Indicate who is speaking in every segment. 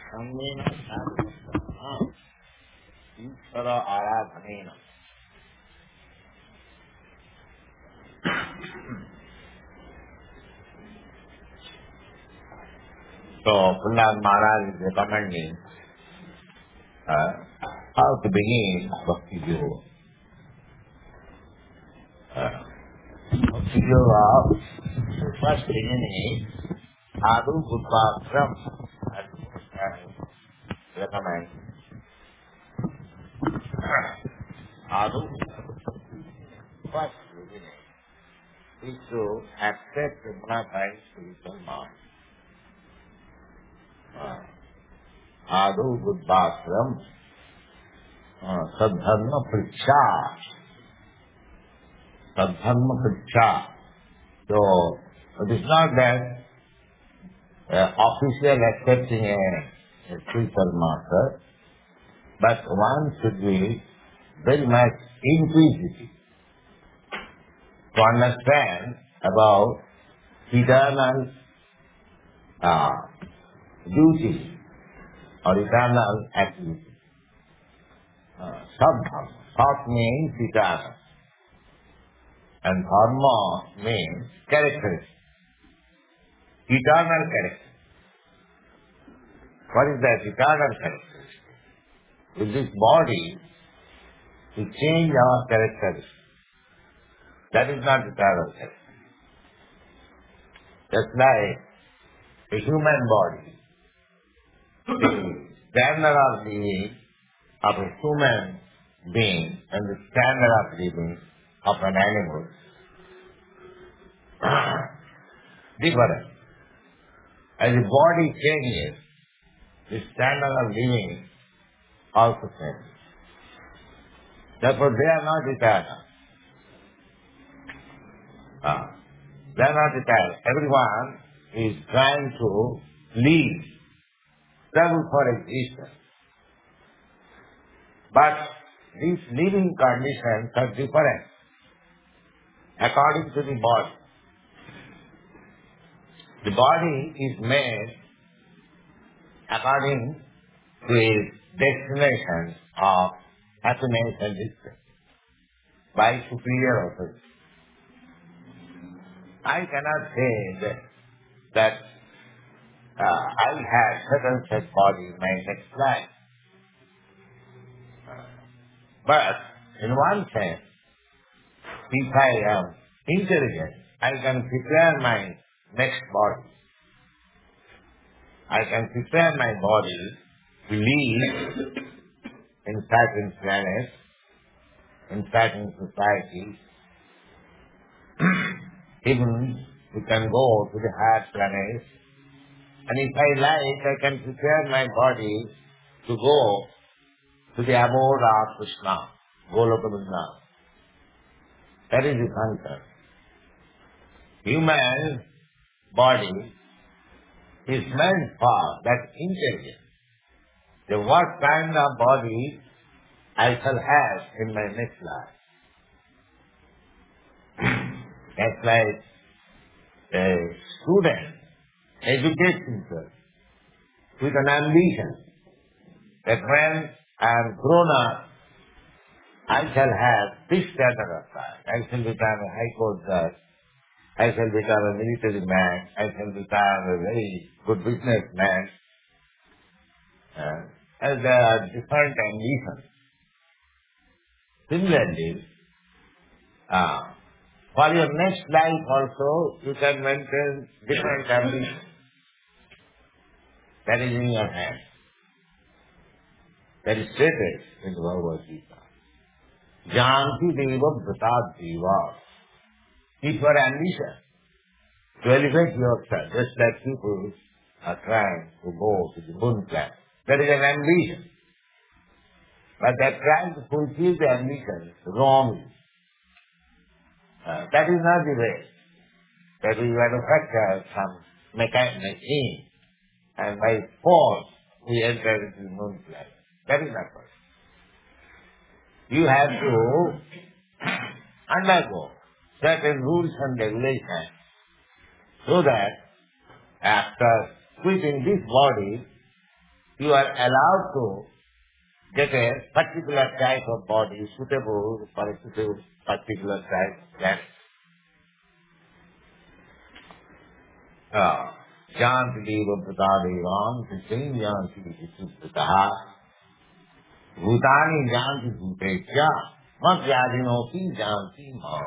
Speaker 1: अन्येन साधुः ईश्वर आराधनेन. So Pundan Maharaj is recommending how to begin Bhakti Yoga. Bhakti Yoga, the first beginning is Sadhu Buddhasram. Recommend. Sadhu, first beginning is to accept the bona fide spiritual mind. Sadhu Buddhasram, Sadharma Priksha. Sadharma Priksha. So, it is not that official accepting a spiritual master, but one should be very much inquisitive to understand about eternal duty or eternal activity. Sadharma. Sat means eternal, and dharma means characteristic. Eternal character. What is that eternal character? With this body, to change our character. That is not eternal character. Just like a human body, the standard of living of a human being and the standard of living of an animal different. As the body changes, the standard of living also changes. Therefore, they are not eternal. They are not eternal. Everyone is trying to live, struggle for existence. But these living conditions are different according to the body. The body is made according to its destination of happiness and distress by superior authority. I cannot say that I have certain such body in my next life. But in one sense, if I am intelligent, I can prepare my next body. I can prepare my body to live in certain planets, in certain societies. Even we can go to the higher planets. And if I like, I can prepare my body to go to the abode of Krishna, Goloka Vrindavan. That is the concept. Human body is meant for that intelligence. The what kind of body I shall have in my next life. That's like a student educates himself with an ambition that when I am grown up, I shall have this standard of life. I shall become a high court judge. I shall become a military man. I shall become a very good businessman. And there are different ambitions. Similarly, for your next life also, you can maintain different ambitions. That is in your hand. That is stated in the Bhagavad Gita. Janti deva bhatad deva. Keep your ambition to elevate yourself, just like people are trying to go to the moon planet. That is an ambition. But they are trying to fulfill the ambition wrongly. That is not the way. That we manufacture some machine and by force we enter into the moon planet. That is not possible. You have to undergo certain rules and regulations so that after quitting this body, you are allowed to get a particular type of body suitable for a particular type of plant. Janti deva pratadevam krishin janti visuddhataha bhutani janti bhutesya madhyadinopi janti ma.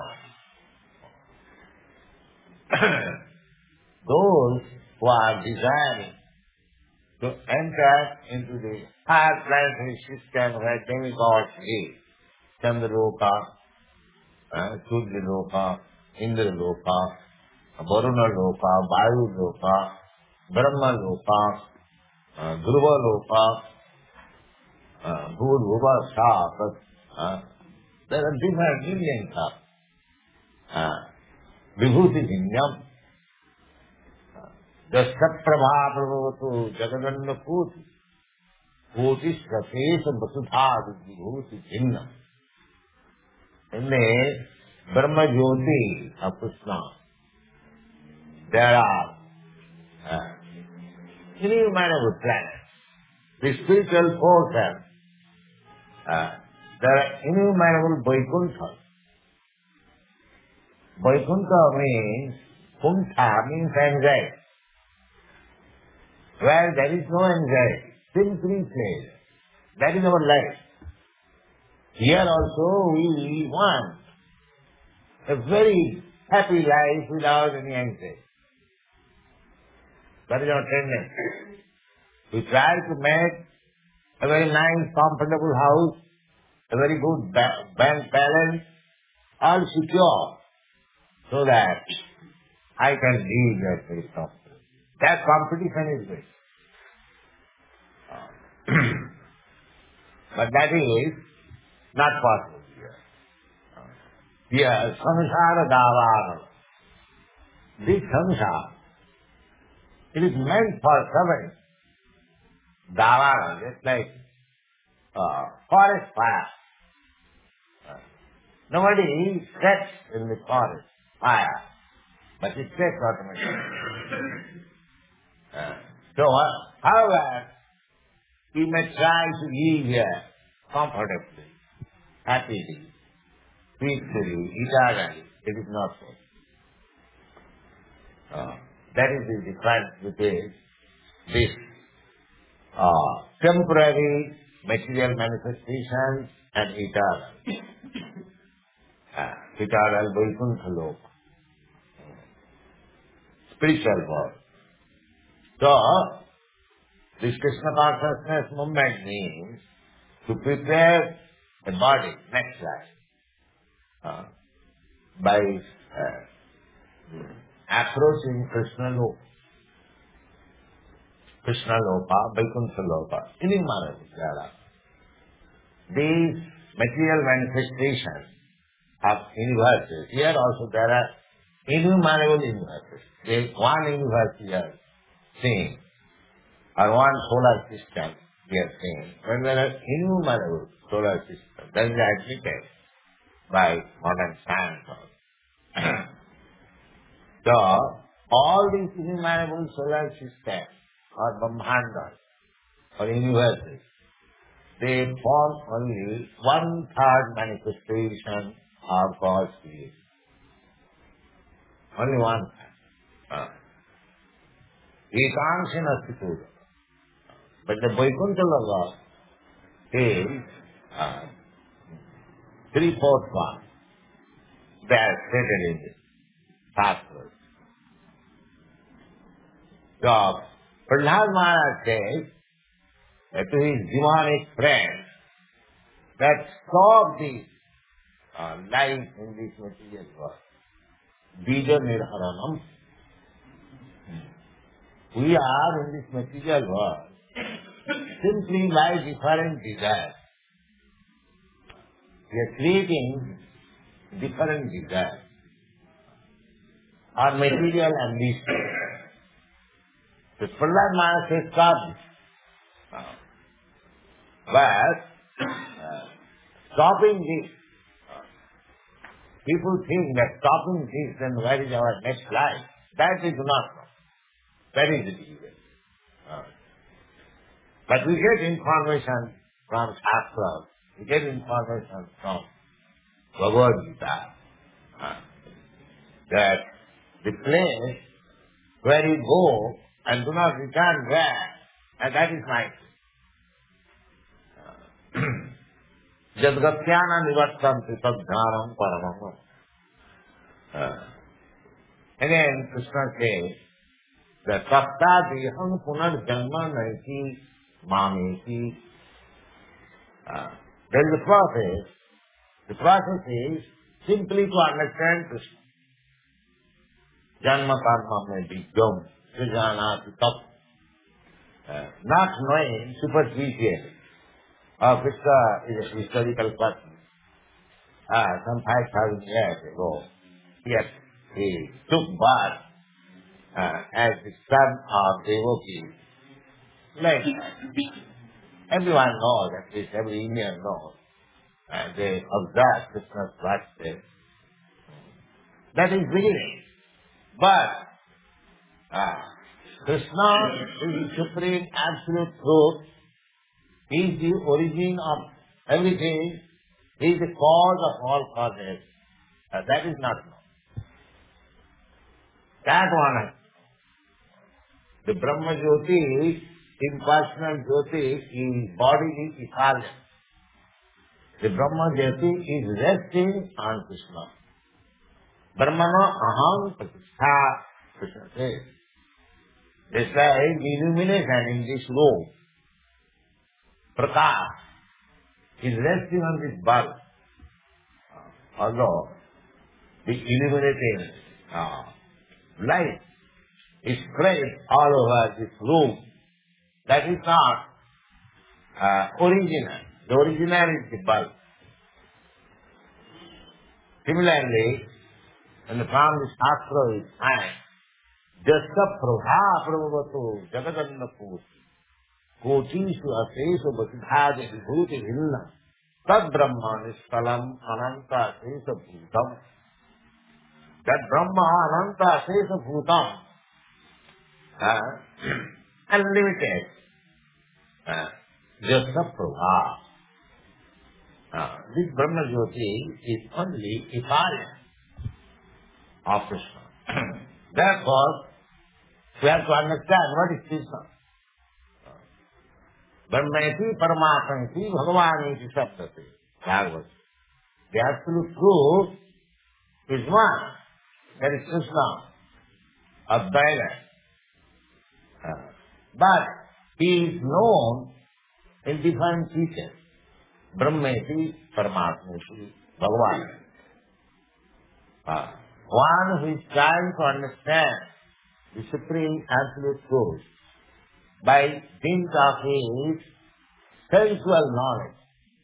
Speaker 1: Those who are desiring to enter into the higher planetary system where demigods live, Chandraloka, Suryaloka, Indraloka, Varuna Loka, Vayu Loka, Brahma Loka, Dhruva Loka, Bhurva Sha, there are different millions of Vibhuti Vinyam, the Satprabha Prabhavatu Jagadanna Koti, Koti Sratesa Vasudha Vibhuti Vinyam. In the Brahma Jyoti of Krishna, there are innumerable planets. The spiritual forces, there are innumerable Vaikuntha. Vaikuntha means, Kuntha means anxiety. Where there is no anxiety, simply play. That is our life. Here also we want a very happy life without any anxiety. That is our tendency. We try to make a very nice, comfortable house, a very good bank balance, all secure, so that I can live that very comfortably. That competition is great. But that is not possible here. Here, samsara davara. This samsara, it is meant for suffering. Davara, just like forest fire. Nobody sets in the forest fire, but it sets automatically. So, however, we may try to live here comfortably, happily, peacefully, eternally. It is not so. That is the difference between this temporary material manifestations and eternal. Eternal Vaikuntha Loka, spiritual world. So, this Krishna consciousness movement means to prepare a body, next life, by approaching Krishna Loka. Krishna Loka, Vaikuntha Loka, innumerable there are. These material manifestations of universes, here also there are innumerable universes. There is one universe we are seeing, or one solar system we are seeing, when there are innumerable solar systems. That is admitted by modern science. So, all these innumerable solar systems or Brahmandas or universes, they form only 1/3 manifestation of God's creation. Only 1/3. Ekanshana Sthura. But the Vaikuntha Loka is 3/4 one. They are stated in this Shastras. So, Prahlad Maharaj says to his demonic friend that stop this life in this material world. Bija Nirharanam. We are in this material world simply by different desires. We are creating different desires. Our material ambition. So Prahlad Maharaj says stop this. But stopping this, people think that stopping this, then where is our next life? That is not. That is the evil. But we get information from Shastra, we get information from Bhagavad Gita, that the place where you go and do not return back, and that is my Jadgatyana nivattanti tadjnanam paramam. Again, Krishna says that Taptadiham punarjanma naiti mameti. There is a process. The process is simply to understand Krishna. Janma karma may be jom, srijanati tat. Not knowing superficially. Krishna is a historical person. Some 5,000 years ago, yet he took birth as the son of Devaki. Like everyone knows, at least every Indian knows, and they observe Krishna's birthday. That is beginning. But Krishna is the supreme absolute truth. He is the origin of everything. He is the cause of all causes. That is not known. That one, the Brahma Jyoti, impersonal Jyoti, is bodily effulgence. The Brahma Jyoti is resting on Krishna. Brahmana aham pratishtha, Krishna says. This is the illumination in this room. Prakash is resting on this bulb. Although the illuminating light is spread all over this room, that is not original. The original is the bulb. Similarly, when the form of Shastra is fine, Jasta prabha prabhavato jagadanna purti kotishu aseshu basudhaja vibhuti vinna tad brahma niskalam ananta asesha bhutam. That Brahma ananta asesha bhutam, unlimited, Jasta prabha. This Brahma Jyoti is only effulgence of Krishna. Therefore, we have to understand what is Krishna. Brahmeti Paramatmati Bhagavaniti Saptati. Bhagavad. The absolute truth is one. That is Krishna, Advaita. But he is known in different features. Brahmeti Paramatmati Bhagavan. One who is trying to understand the supreme absolute truth by dint of his sensual knowledge,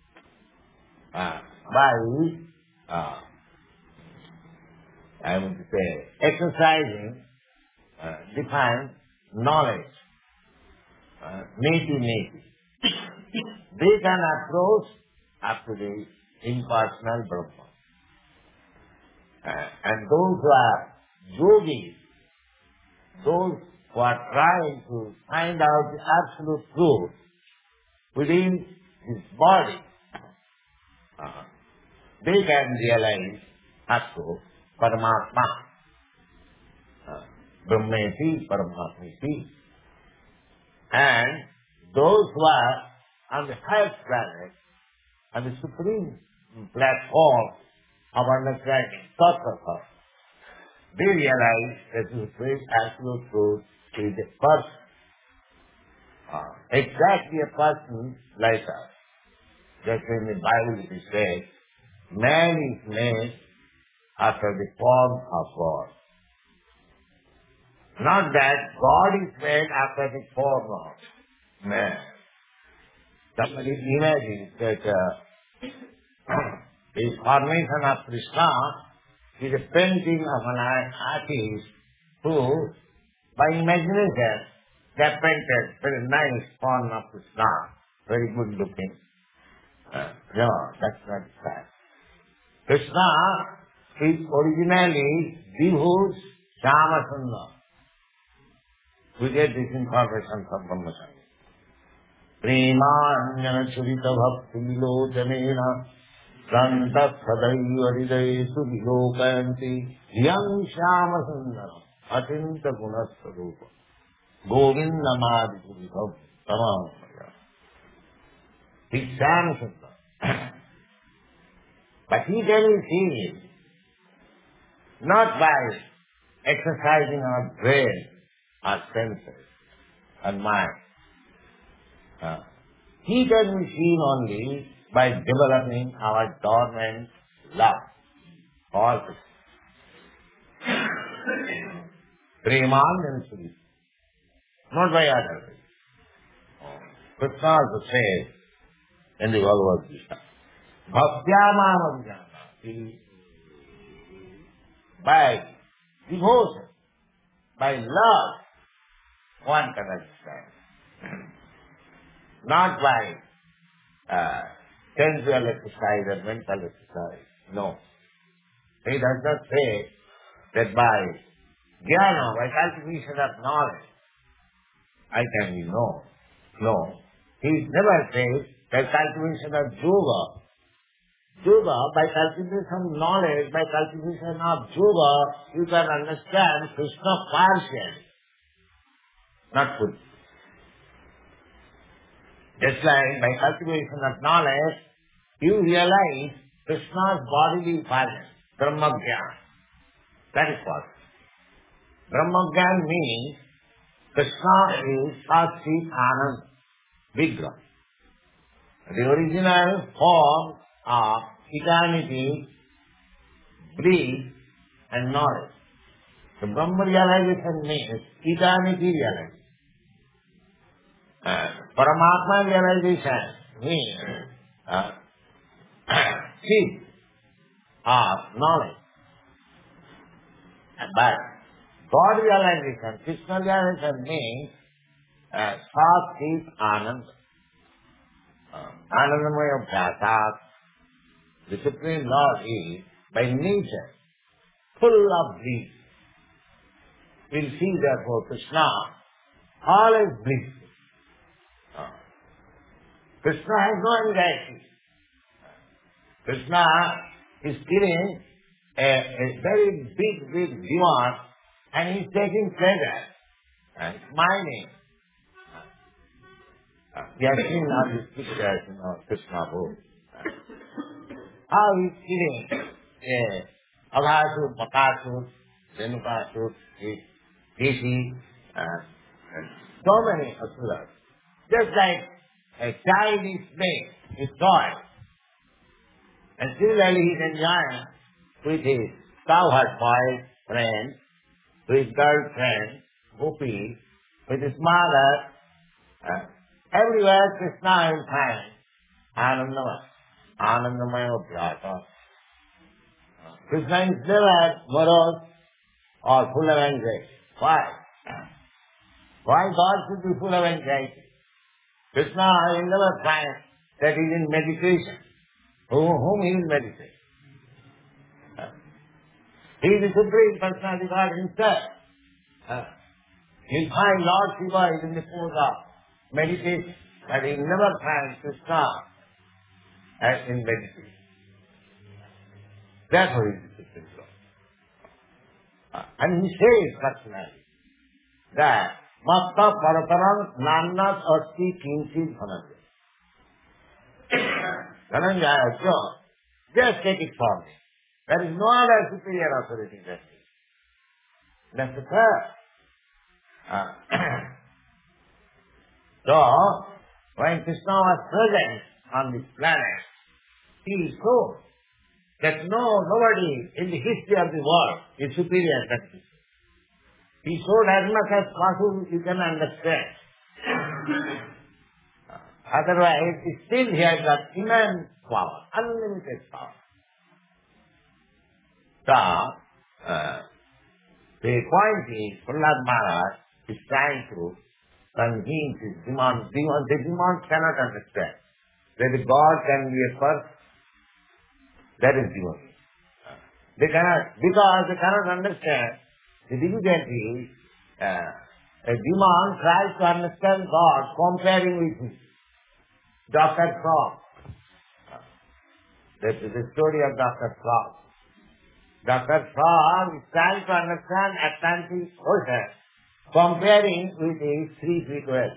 Speaker 1: I want to say, exercising defined knowledge, neti. They can approach up to the impersonal Brahma. And those who are yogis, those who are trying to find out the absolute truth within his body, they can realize up to Paramatma, Brahmeti, Paramatmiti. And those who are on the highest planet, on the supreme platform of understanding, Tattva, they realize that the supreme absolute truth is a person. Exactly a person like us. Just in the Bible it is said, man is made after the form of God. Not that God is made after the form of man. Somebody imagines that the formation of Krishna is a painting of an artist who, by imagination, they painted very nice form of Krishna, very good looking. No, that's not that. Krishna is originally Vibhus Shyamasundar. We get this information from Brahma Samhita. Premanjana churita bhakti vilocanena Santat sadaiva hridayesu vilokayanti Yam shyama sundaram atinta gunasarupa Govindamadi puribhav tamam He's Shyama Sundar. But he can be seen not by exercising our brain, our senses, and mind. He can be seen only by developing our dormant love for Premanjana, not by others. Krishna also says in the Bhagavad Gita, Bhaktyamam Abhyana, by devotion, by love, one can understand. Not by sensual exercise or mental exercise. No. He does not say that by jnana, by cultivation of knowledge, I can be known. No. He never says by cultivation of yoga. Yoga, by cultivation of knowledge, by cultivation of yoga, you can understand Krishna partially, not fully. Just like by cultivation of knowledge, you realize Krishna's bodily presence, Brahmagyan. That is what. Brahmagyan means Krishna is Satchit Anand Vigraha. The original form of eternity, bliss and knowledge. The Brahma realization means eternity realization. Paramatma realization means seed of knowledge. But God realization, Krishna realization means Satchit Anand. Anandamaya Bhyasat. The Supreme Lord is, by nature, full of bliss. We'll see therefore Krishna always bliss. Krishna has no anxiety. Krishna is killing a very big demon and he's taking pleasure and smiling. We have seen all these pictures in our Krishna book. How he's killing Aghasur, Bakasur, Renukasur, Rishi, and so many asuras. Just like a child is playing with toy. And similarly he is enjoying with his cowherd boy friend, with his girlfriend, Gopi, with his mother. Everywhere Krishna will find Anandamaya Bhyata. Krishna is never morose or full of anxiety. Why? Why God should be full of anxiety? Krishna will never find that he is in meditation. Whom he will meditate? He is the Supreme Personality God himself. You'll find Lord Shiva is in the pose of meditation, but he never finds Krishna as in meditation. Therefore he is the Supreme Lord. And he says personally that Matta Paratarang Nannat Asti Kinchit Dhananjaya. Dhananjaya, just take it from me. There is no other superior authority than me. That's the first. So, when Krishna was present on this planet, he showed that nobody in the history of the world is superior than Krishna. He showed as much as possible you can understand. Otherwise, still he has got immense power, unlimited power. So, the point is, Prahlad Maharaj is trying to convince his demon. The demon cannot understand that God can be a person. That is demon. They cannot, because they cannot understand the difficulty is, a demon tries to understand God comparing with him. Dr. Frog. This is the story of Dr. Frog. Dr. Frog is trying to understand Atlantic Ocean, comparing with his 3 feet well.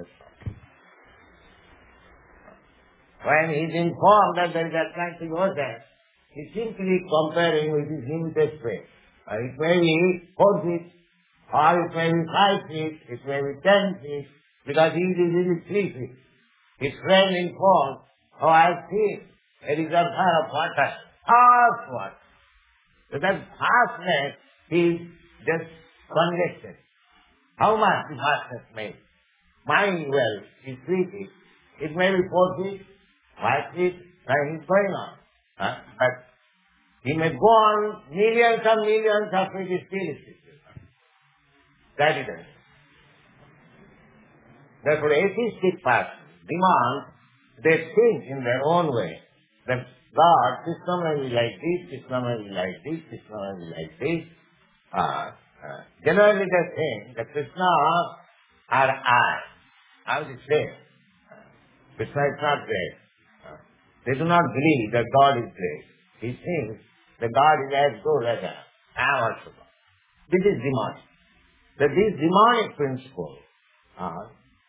Speaker 1: When he is informed that there is Atlantic Ocean, he is simply comparing with his limited space. It may be 4 feet, or it may be 5 feet, it may be 10 feet, because he is easily 3 feet. His friend informed, oh, I have seen a reservoir of water, vast water. So that vastness is just conjecture. How much the vastness may be? My well is 3 feet. It may be 4 feet, 5 feet, and he's going on. But he may go on millions and millions of feet is still. That is it. Therefore, atheistic person demands they think in their own way that God, Krishna may be like this, Krishna may be like this, Krishna may be like this. Generally they think that Krishna are I. How is it say? Krishna is not great. They do not believe that God is great. He thinks that God is as good as I am also God. This is demonic. That these demonic principles are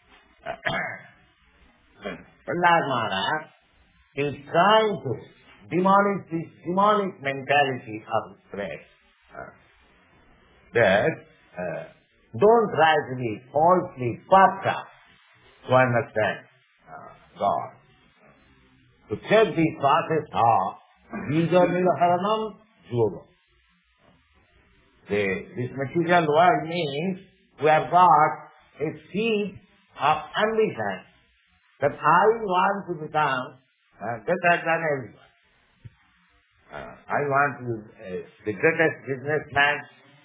Speaker 1: Prahlad Maharaj is trying to demolish this demonic mentality of his friends. That don't try to be falsely puffed up to understand God. To check the process of Bija Nilaharanam Yoga. This material world means we have got a seed of ambition that I want to become better than everyone. I want to be the greatest businessman.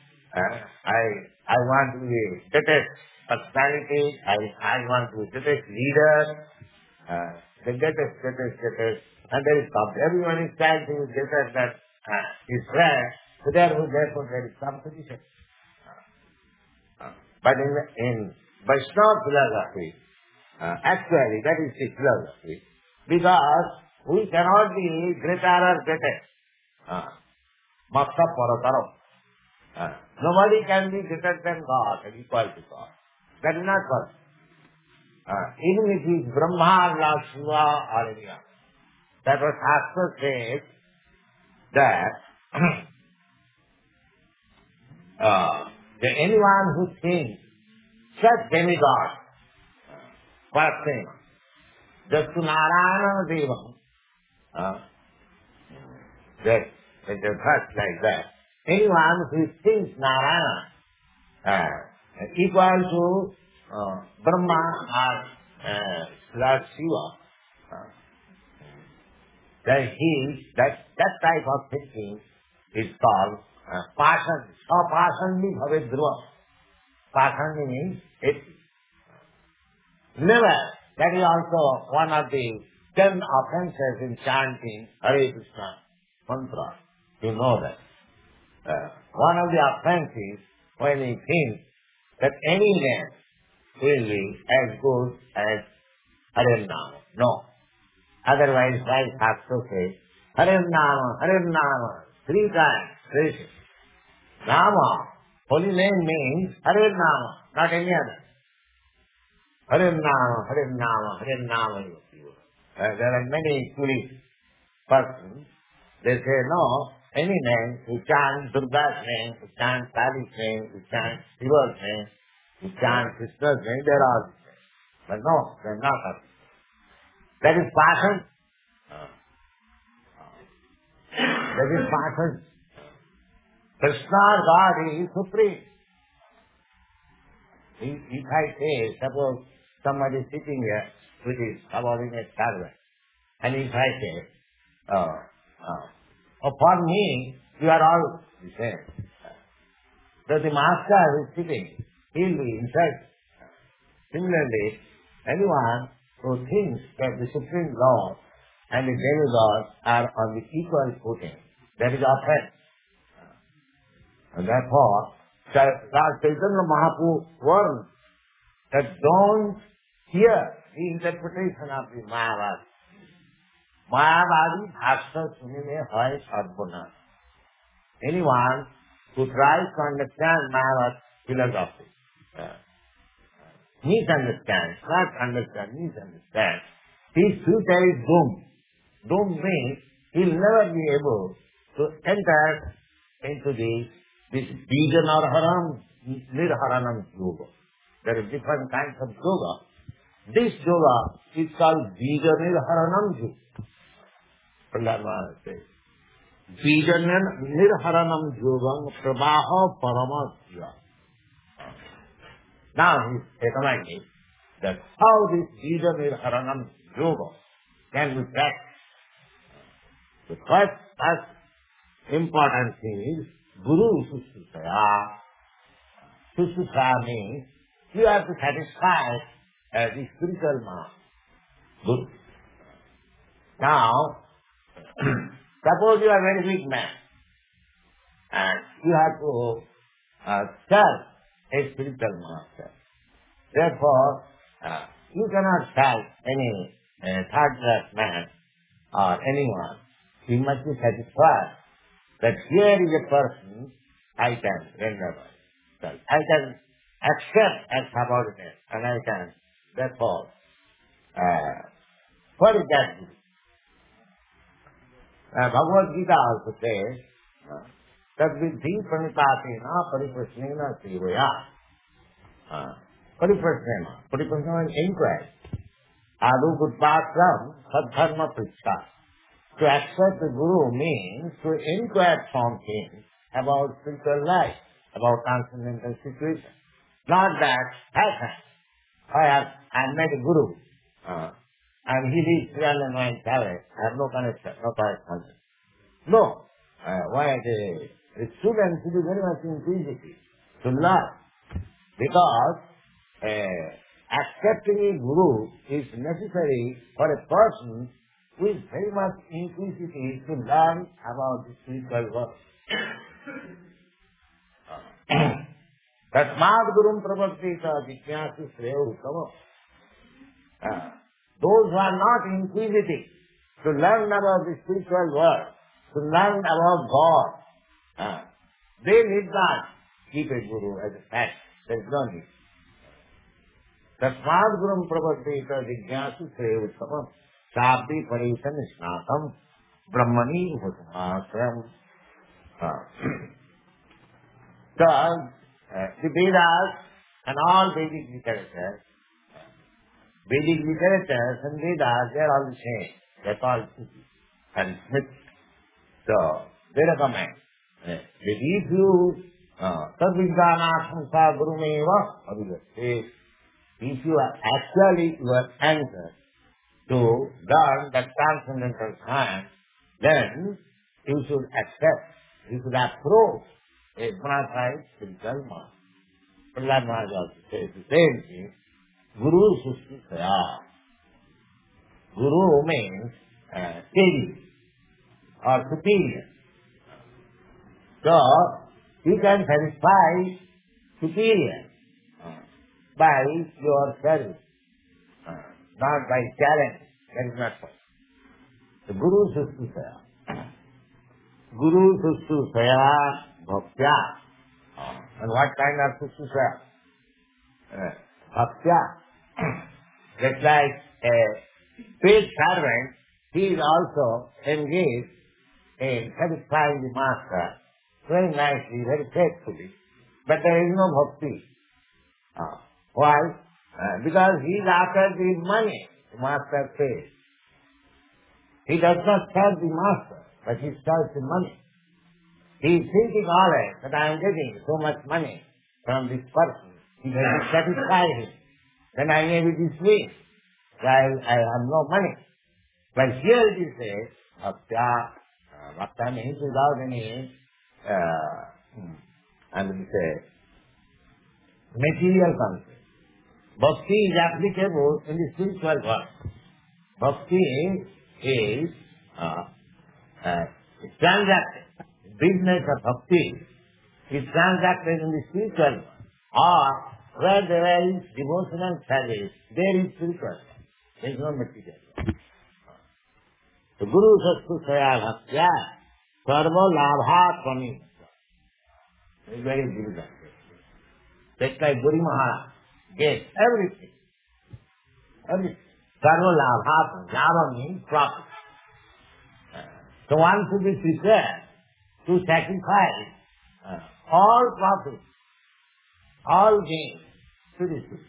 Speaker 1: I want to be the greatest personality. I want to be the greatest leader. The greatest. And there is competition. Everyone is trying to be greater than his friend. So therefore there is competition. But in Vaishnava philosophy, actually that is the philosophy. Because we cannot be greater or greatest. Maksa parataram. Nobody can be greater than God and equal to God. That is not possible. Even if he is Brahma, Lord Shiva or any other. That was Shastra says that anyone who thinks such demigod, first thing, just to Narayana Devam, that it is first like that. Anyone who thinks Narayana equal to Brahma or Lord Shiva, that type of thinking is called passion. Passionly bhavet dhruva. Passionly means it. Never. That is also one of the 10 offenses in chanting Hare Krishna mantra. You know that. One of the offenses when he thinks that any man will be as good as Hare Nama. No. Otherwise, like Shastra says, Hare Nama, 3 times. Krishna. Nama, holy name means Hare Nama, not any other. Hare Nama. There are many foolish persons. They say, no, any name, who chant Durga's name, who chant Kali's name, who chant Shiva's name, who chant Krishna's name, they are all the same. But no, they are not all. That is passion. That is passion. Krishna, God is supreme. If I say, suppose somebody is sitting here with his subordinate servant, and if I say, for me, you are all the same. So the master who is sitting, he will be inside. Similarly, anyone who thinks that the Supreme Lord and the demigods are on the equal footing, that is offense. And therefore, Lord Chaitanya Mahaprabhu warned that don't hear the interpretation of the Mahabharata. Mayavadi bhashya sunime hai sarvanash. Anyone who tries to understand Mahabharata philosophy, misunderstands, not understand, misunderstands, his future is doomed. Doomed means he'll never be able to enter into this vision or haram, nirharanam yoga. There are different kinds of yoga. This yoga is called vision nirharanam yoga. Prahlad Maharaj says, vision nirharanam yoga prabaha paramasya. Now he is recommending that how this vision nirharanam yoga can be practiced. The first important thing is Guru Sushrusaya. Sushrusaya means you have to satisfy the spiritual man. Guru. Now, suppose you are a very big man and you have to serve a spiritual master. Therefore, you cannot serve any third-class man or anyone. You must be satisfied that here is a person I can render myself. I can accept as subordinate and I can, therefore, what is that? Bhagavad Gita also says, that viddhi pranipatena pariprasnena sevaya. Pariprasnena is inquiry. Adu gutpatram sadharma pricha. To accept the Guru means to inquire from him about spiritual life, about transcendental situation. Not that, I met a Guru, and he lives 300 miles away. I have no connection, no correspondence. No. Why the student should be very much inquisitive to learn. Because accepting a Guru is necessary for a person who is very much inquisitive to learn about the spiritual world. Tasmad Gurum Prabhaktita Jijnasu Shreya Uttama. Those who are not inquisitive to learn about the spiritual world, to learn about God, they need not keep a Guru as a fact. There is no need. Tasmad Gurum Prabhaktita Jijnasu Shreya Uttama. Sabdi Parishan Snatam Brahmani Upasamasram. So, the Vedas and all Vedic literature, and Vedas, they are all the same. They are all and Smith. So, they recommend that if you Tadviddana Samsa Gurumeva Abhigatte, if you are actually your answer to learn that transcendental science, then you should accept, you should approach a bona fide spiritual master. Prahlad Maharaj also says the same thing. Guru Sushrusaya. Guru means steady or superior. So, you can satisfy superior by your service. Not by challenge. That is not so. The Guru Sushrusaya. Guru Sushrusaya Bhaktya. And what kind of Sushrusaya? Bhaktya. Just like a paid servant, he is also engaged in satisfying the master very nicely, very faithfully. But there is no bhakti. Why? Because he is after the money the master pays. He does not serve the master, but he serves the money. He is thinking always that I am getting so much money from this person. If I should satisfy him, then I may be dismissed, while I have no money. But here it is said, Bhaktya. Bhaktya means without any, material concept. Bhakti is applicable in the spiritual world. Bhakti is transacted. Business of bhakti is transacted in the spiritual world. Or where there is devotional service, there is spiritual. There is no material law. So Guru Sastu Saya Bhaktya Sarva Labha Swami. It's very difficult. Just like Guru Maharaj gave everything. Everything. Sarva Labha. Labha means profit. So one should be prepared to sacrifice all profit, all gain to this system.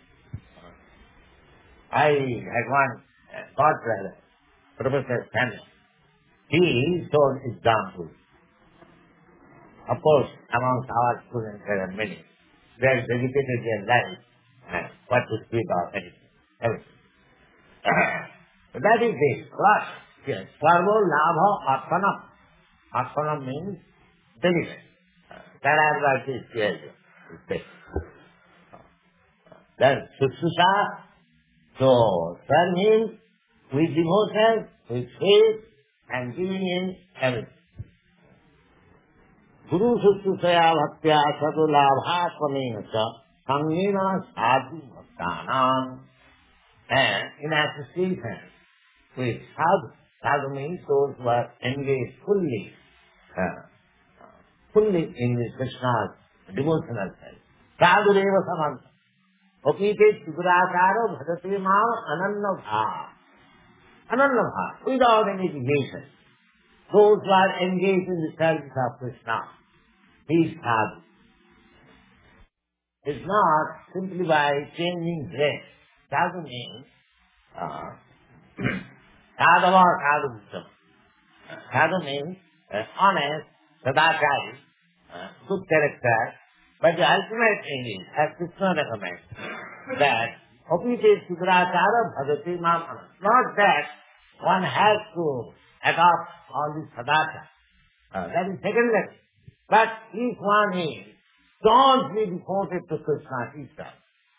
Speaker 1: I had one thought brother, Professor Stanley. He told examples. Of course, amongst our students there are many. They have dedicated their life what to speak of anything, everything. So that is it. Plus, yes, Sarvo Labha Arpanam. Arpanam means benefit. That advantage is then Sususa, so serve him with devotion, with faith, and giving him everything. Guru Sususaya Bhaktya Sadulabha Swamena Sangena Sadhu Bhaktanam, and in association with sadhu. Sadhu means those who are engaged fully in Krishna's devotional side. Sadhu Deva Samanta. Opite Sudrakaro Bhadati Mam Anannabha. Anannabha, without any deviation. Those who are engaged in the service of Krishna. He is sadhu. It's not simply by changing dress. Sadhu means sadhava or sadhu. Sadhu means honest, sadakari, good character. But the ultimate thing is, as Krishna recommends, that opite sudrakara bhagati mam. Not that one has to adopt all this sadaka. That is secondary. But if one is staunchly devoted to Krishna himself,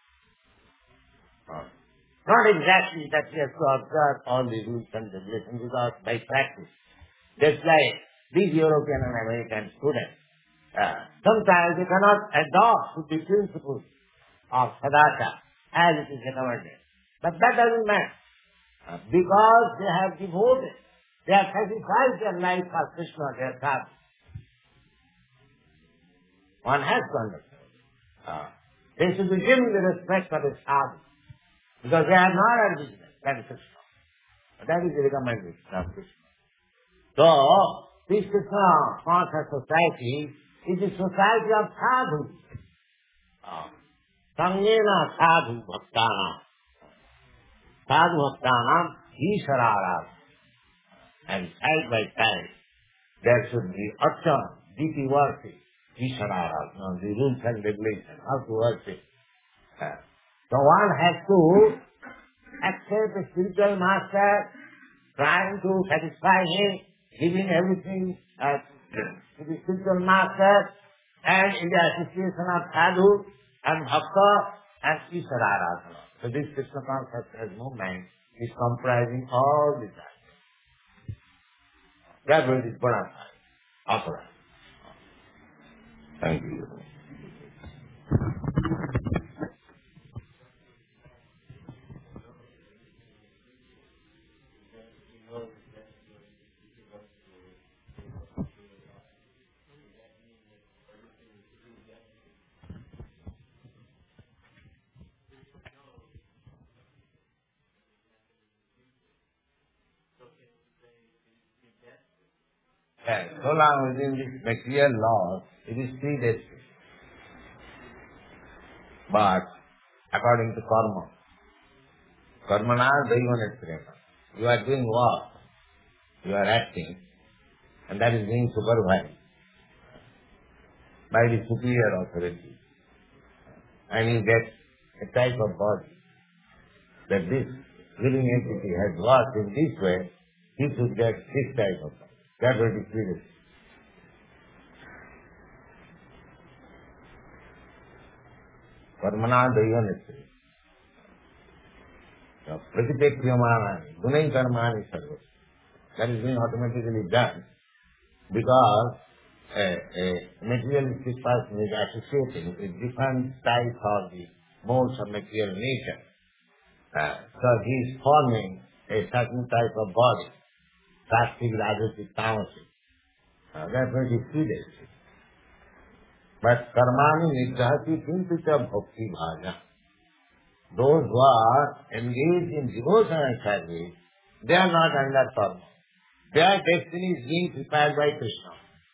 Speaker 1: not exactly that he has to observe all the rules and regulations, because by practice, just like these European and American students, sometimes they cannot adopt the principles of sadaka as it is recommended. But that doesn't matter, because they have devoted, they have sacrificed their life for Krishna, their sadhu. One has to understand. They should be given the respect for the sadhu, because they are not our business, that is Krishna. That is the recommendation of Krishna. So, this Krishna conscious society is the society of sadhu. Sangena sadhu bhaktanam. Sadhu bhaktanam Ishwarara. And side by side, there should be archana, deity worship, Ishwarara, the rules and regulations, how to worship. So one has to accept a spiritual master, trying to satisfy him, giving everything to the spiritual master, and in the association of sadhu and bhakta and Ishwarara. So this Krishna consciousness movement is comprising all these aspects. That was his opera. Thank you. Yes, so long within this material laws, it is predestined. But according to karma, karmana daivanasrema. You are doing work, you are acting, and that is being supervised by the superior authority. And you get a type of body that this living entity has worked in this way, he should get this type of body. That will be predestined. Karmana daivanasrema. Pratipekhyamana, gunai karmani sarva. That is being automatically done because a materialistic person is associating with different types of the modes of material nature. So he is forming a certain type of body, sattvic, rajasic, tamasic. That's what he feeds. But karmani nigrahati kintucha bhakti bhaja. Those who are engaged in devotional service, they are not under karma. Their destiny is being prepared by Krishna.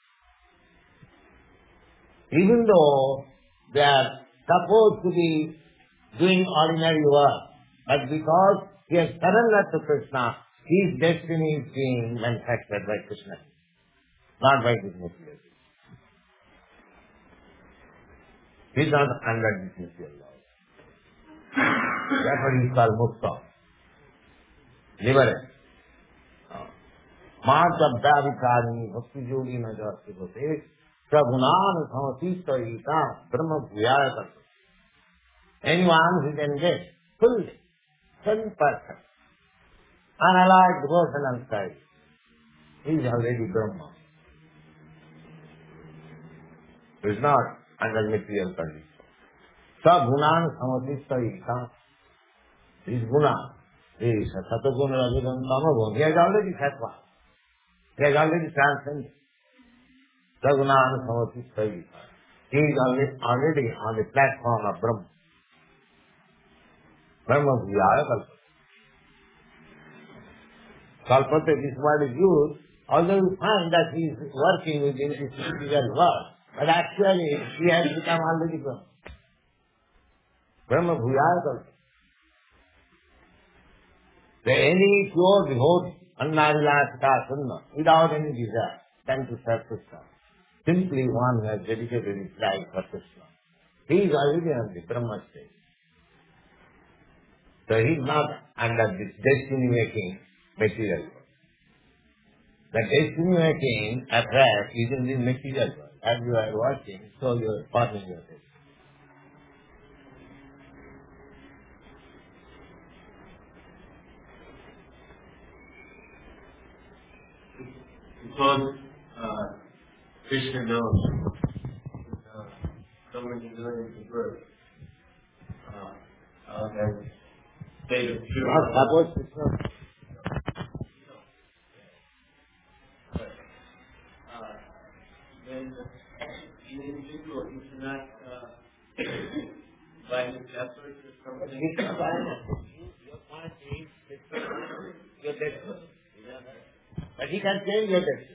Speaker 1: Even though they are supposed to be doing ordinary work, but because he has surrendered to Krishna, his destiny is being manufactured by Krishna, not by his material. He is not under this material law. Therefore he is called Mukta, liberated. Mācabdāvikārini bhakti yogina jastivate prabhunāna samasita ita brahma bhuyaya karta. Anyone who can get fully, 10%, unalloyed devotional service, he is already Brahma. He is not under material condition. Sabhunan samasita ita. His guna is sataguna, rajaguna, tamaguna. He has already sattva. He has already transcended. Sagunan samasita ita. He is already on the platform of Brahma. Brahma bhuyaya kalpate. Kalpate, this word is used, although you find that he is working within this material world, but actually he has become already Brahma. Brahma bhuyaya kalpate. The any pure devotee, annavilasita sunna, without any desire, than to serve Krishna. Simply one who has dedicated his life for Krishna. He is already on the Brahma stage. So he is not under this destiny-making material world. The destiny-making affair is in the material world. As you are watching, so you are forming your destiny.
Speaker 2: Because Krishna knows someone is learning to birth and state of pure.
Speaker 1: Suppose Krishna.
Speaker 2: Then the individual who cannot by his effort or something.
Speaker 1: Your point is your destiny. But he can change your destiny.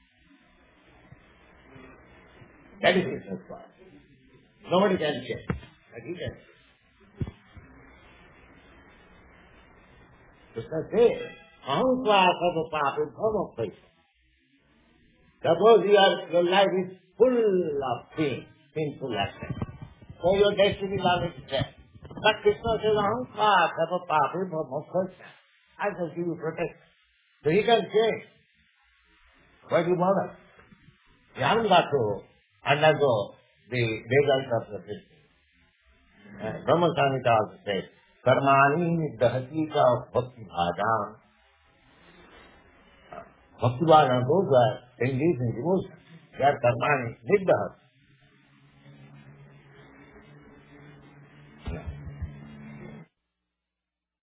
Speaker 1: That is his point. Nobody can change, but he can. Krishna says, aham svāsava pāpi bhava paisa. Suppose your life is full of sin, sinful action. So your destiny is already set. But Krishna says, aham svāsava pāpi bhava paisa. I shall give you protection. So he can change. Why do you bother? You haven't got to undergo the result of the destiny. Brahma Samhita also says, karmani dahati ka bhakti bhajam. Bhakti bhajam, those who are engaged in devotion, they are karmani niddahat.